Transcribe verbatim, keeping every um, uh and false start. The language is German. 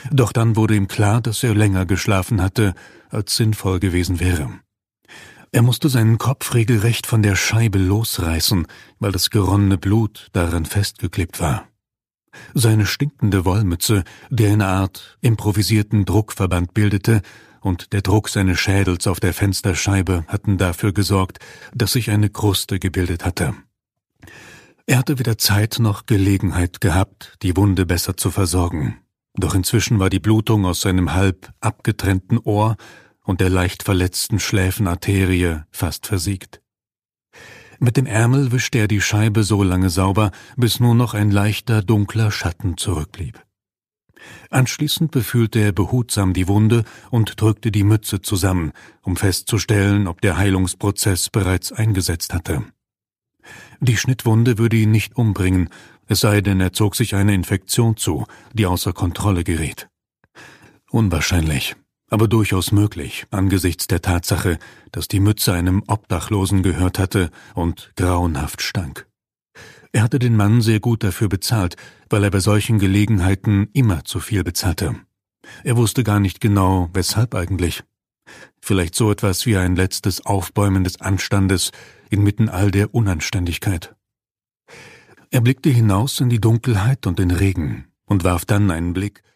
Doch dann wurde ihm klar, dass er länger geschlafen hatte, als sinnvoll gewesen wäre. Er musste seinen Kopf regelrecht von der Scheibe losreißen, weil das geronnene Blut daran festgeklebt war. Seine stinkende Wollmütze, die eine Art improvisierten Druckverband bildete, und der Druck seines Schädels auf der Fensterscheibe hatten dafür gesorgt, dass sich eine Kruste gebildet hatte. Er hatte weder Zeit noch Gelegenheit gehabt, die Wunde besser zu versorgen. Doch inzwischen war die Blutung aus seinem halb abgetrennten Ohr und der leicht verletzten Schläfenarterie fast versiegt. Mit dem Ärmel wischte er die Scheibe so lange sauber, bis nur noch ein leichter, dunkler Schatten zurückblieb. Anschließend befühlte er behutsam die Wunde und drückte die Mütze zusammen, um festzustellen, ob der Heilungsprozess bereits eingesetzt hatte. Die Schnittwunde würde ihn nicht umbringen, es sei denn, er zog sich eine Infektion zu, die außer Kontrolle geriet. Unwahrscheinlich, aber durchaus möglich, angesichts der Tatsache, dass die Mütze einem Obdachlosen gehört hatte und grauenhaft stank. Er hatte den Mann sehr gut dafür bezahlt, weil er bei solchen Gelegenheiten immer zu viel bezahlte. Er wusste gar nicht genau, weshalb eigentlich. Vielleicht so etwas wie ein letztes Aufbäumen des Anstandes inmitten all der Unanständigkeit. Er blickte hinaus in die Dunkelheit und den Regen und warf dann einen Blick